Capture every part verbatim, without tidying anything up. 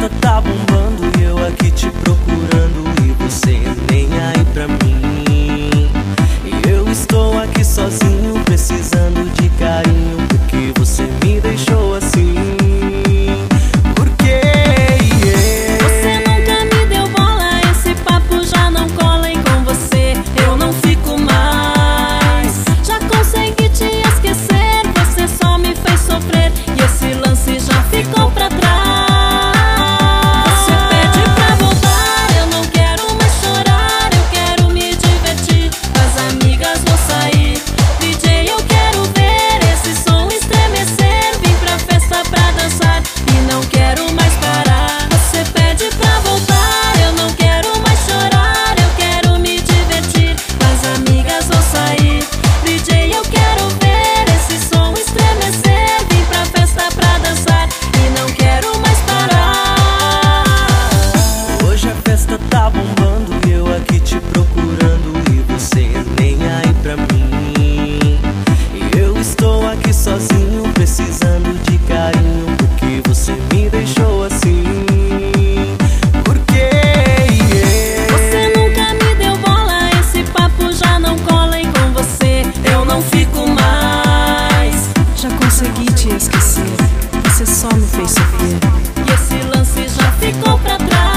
festa tá bombando e eu aqui te procurando e você nem aí pra mim. E eu estou aqui sozinho precisando de carinho, porque você me deixou assim. Por quê? Yeah. Você nunca me deu bola, esse papo já não cola e com você eu não fico mais. Já consegui te esquecer, você só me fez sofrer e esse lance já ficou pra trás. Tá bombando e eu aqui te procurando e você nem aí pra mim. E eu estou aqui sozinho precisando de carinho, porque você me deixou assim. Por quê? Yeah. Você nunca me deu bola, esse papo já não cola e com você eu não fico mais. Já consegui te esquecer, você só me fez sofrer e esse lance já ficou pra trás.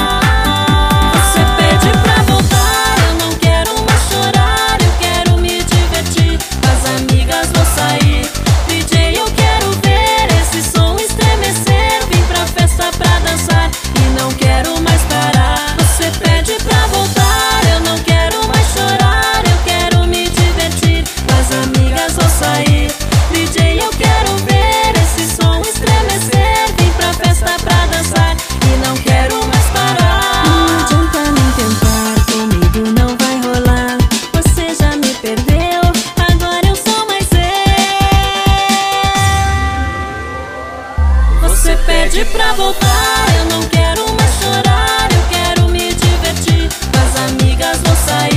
Você pede pra voltar, eu não quero mais chorar, eu quero me divertir, com as amigas vou sair.